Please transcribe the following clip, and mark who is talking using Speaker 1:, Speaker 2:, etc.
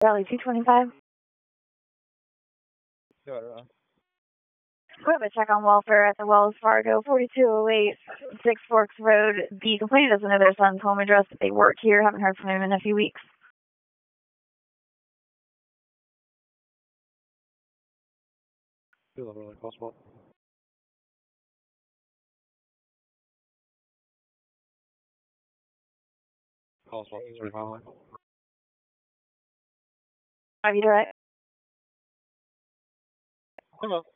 Speaker 1: Rally 225.
Speaker 2: Yeah,
Speaker 1: We have a check on welfare at the Wells Fargo 4208 Six Forks Road. The complainant doesn't know their son's home address, but they work here. Haven't heard from him in a few weeks.
Speaker 2: feel really possible. Possible, 35.
Speaker 1: Are you direct?
Speaker 2: Hello.